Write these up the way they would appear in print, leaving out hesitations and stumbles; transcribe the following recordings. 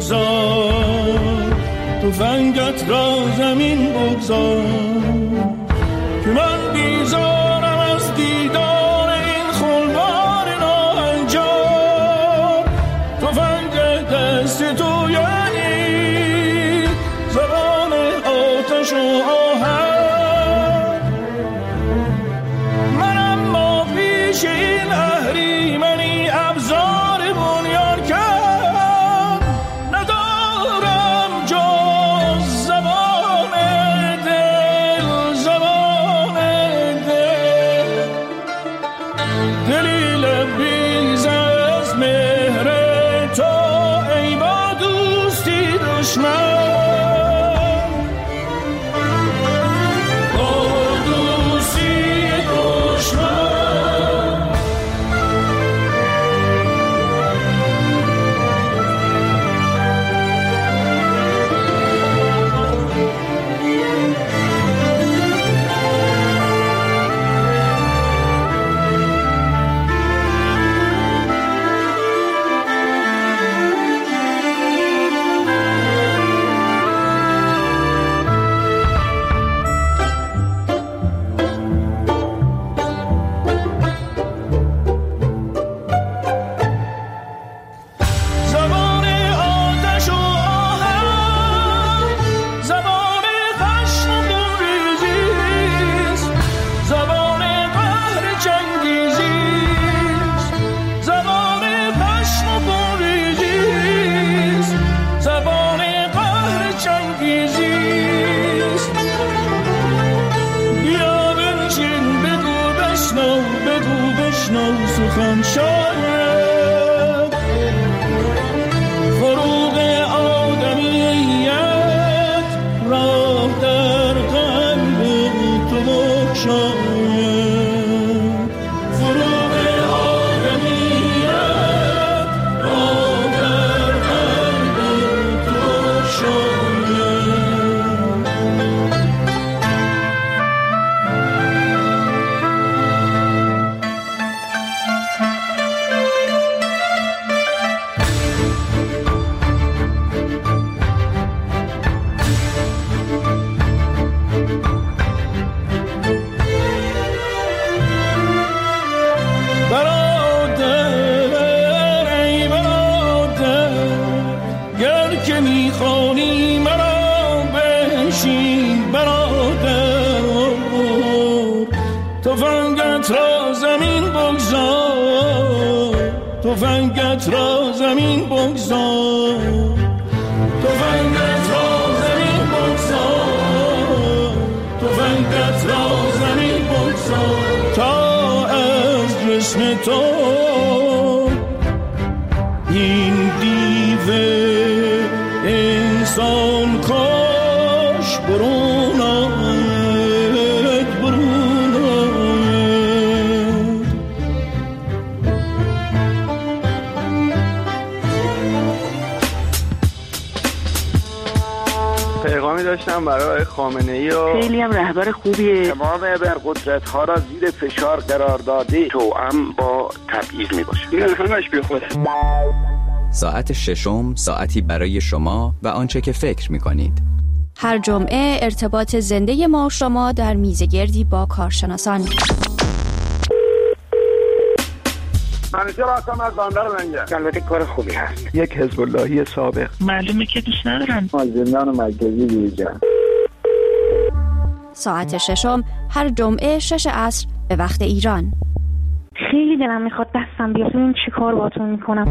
بگذار، تفنگت را زمین بگذار، که من بیزارم از دیدار این خلوار ناهنجار. تفنگ دست تو یعنی زبان آتش و آهن، من اما پیش این اهریمنی ابزار بنیان کرد، ندارم جز زبان دل، زبان دل، دلی لبریز از مهر تو ای با دوستی دشمن. سخن شاید فروغ آدمیت راه در قلب تو بگشاید، فروغ آدمیت راه در قلب تو بگشاید. میخوانی مرا بنشین برادر، تفنگت را زمین بگذار، تفنگت را زمین بگذار، تفنگت را زمین بگذار، تفنگت را زمین بگذار، تا از جسم تو این دیو انسان کاش برون آید، برون آید. پیغامی داشتم برای خامنه‌ای و خیلی هم رهبر خوبیه، تمام ابرقدرت ها را زیر فشار قرار داده، توأم با تبعیض میباشه. این همش بی خوده. ساعت ششم، ساعتی برای شما و آنچه که فکر می‌کنید. هر جمعه ارتباط زنده ما و شما در میزگردی با کارشناسان. منیجر هستم از بندر منجر. البته کار خوبی هست. یک حزب اللهی سابق. معلومه که دوست ندارن. از زندان مرکزی بیرون. ساعت ششم هر جمعه 6 عصر به وقت ایران. خیلی دلم میخواد دستم بیاد ببینم چی کار باهاتون میکنم.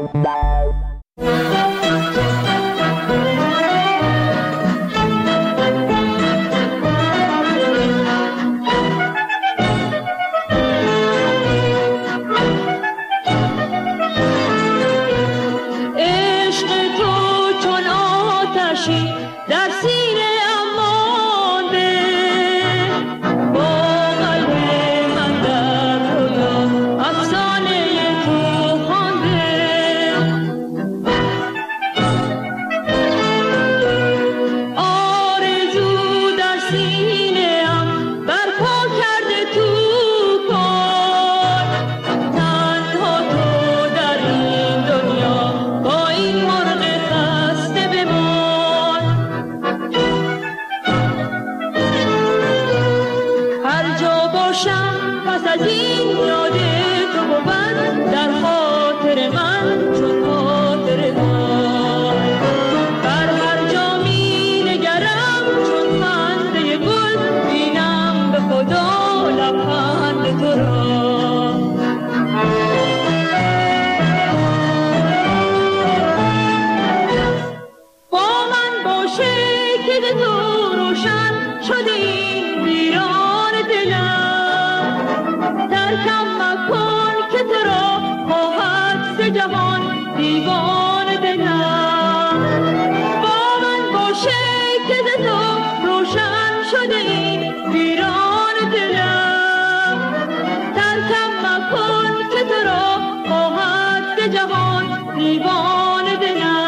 عشق تو چون آتشی در سینه امانده، با قلب من در رویا افسانه تو خوانده. شده این ویران دلم. ترکم مکن که تو را خواهد ز جهان دیوان دلم. با من باشه که ز تو روشن شده این ویران دلم. ترکم مکن که تو را خواهد ز جهان دیوان دلم.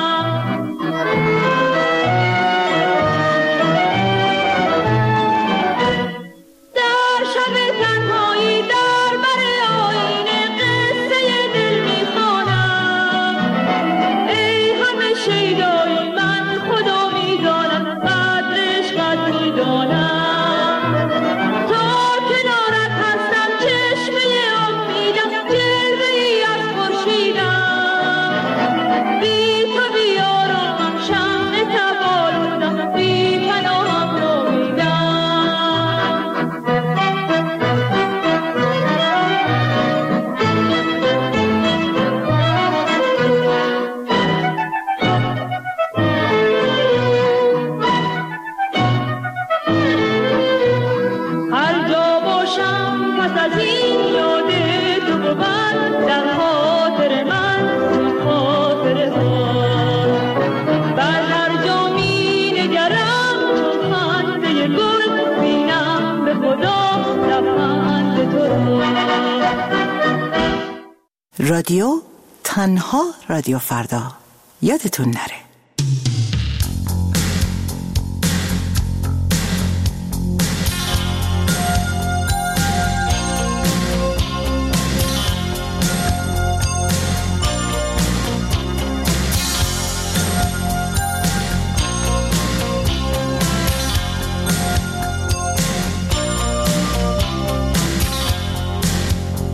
رادیو تنها رادیو فردا، یادتون نره.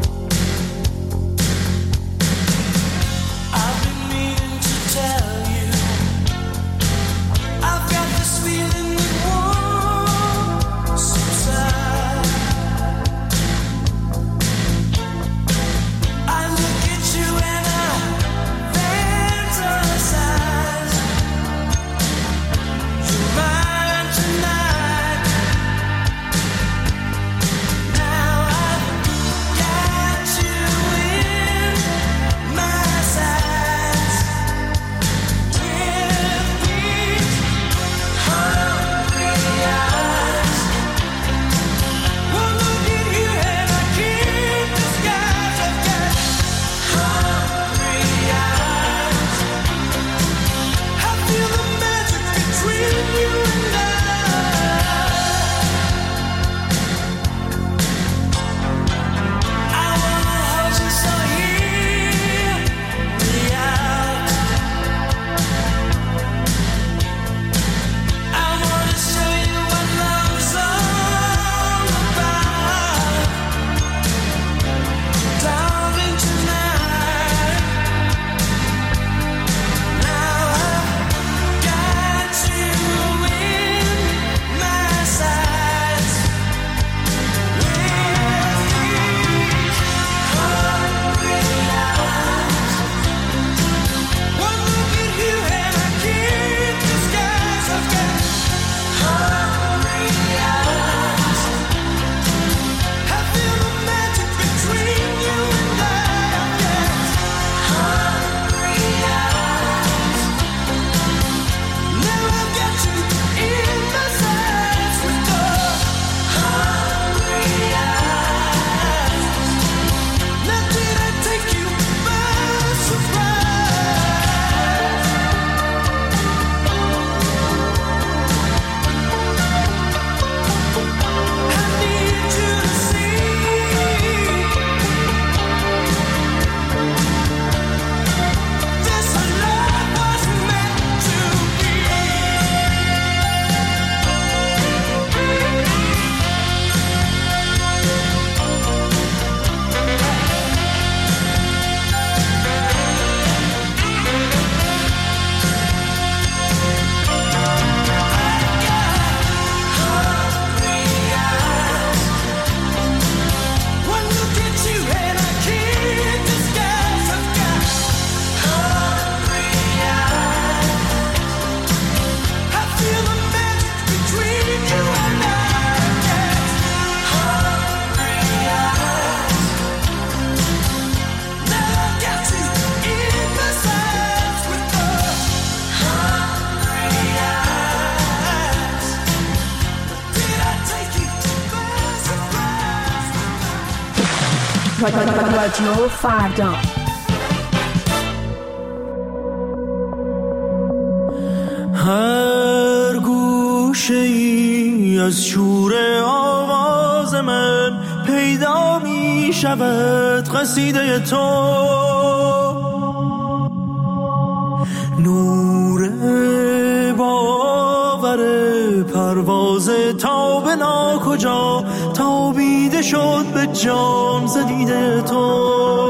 I've been meaning to tell you رادیو فردا. هر گوشه ای از شور آواز من پیدا می شود قصیده تو، نور باور پرواز تا به ناکجا تابیده شد به جام زدیده تو.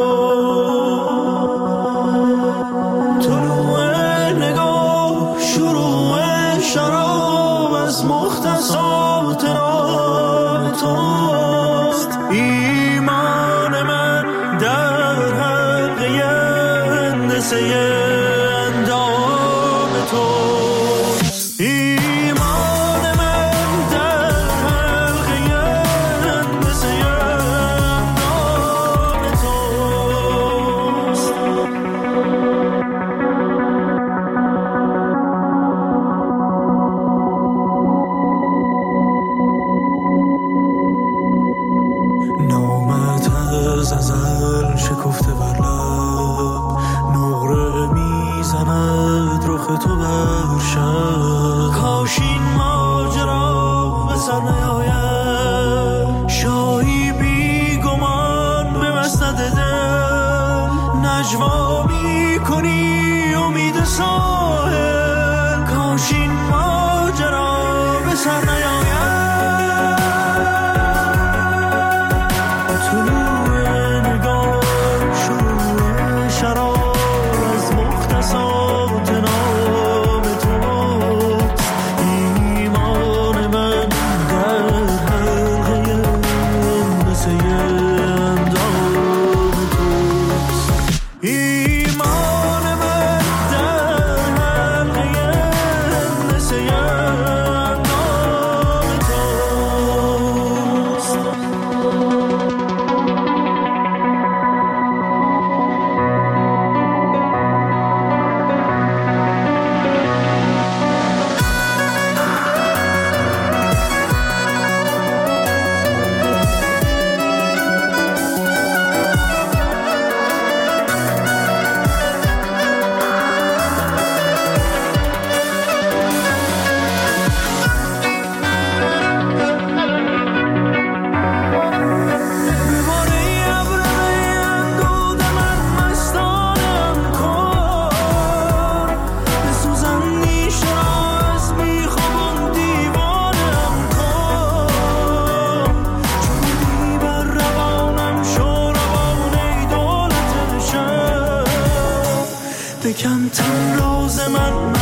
طلوع نگاه شروع شراب از مختصات راه توست، ایمان من در حلقه هندسه اندام توست، ایمان من در حلقه هندسه اندام توست. نامت از ازل شکفته بر لب، نقره میزند رخ تو بر شب. کاش این ماجرا به سر نیاید، شاهی بی گمان به مسند دل نجوا میکنی امید ساحل. کاش این ماجرا به سر نیاید. طلوع نگاه شروع شراب از مختصات نام توست، ایمان من در حلقه هندسه اندام توست، ایمان من در حلقه هندسه اندام توست. بکن تن راز من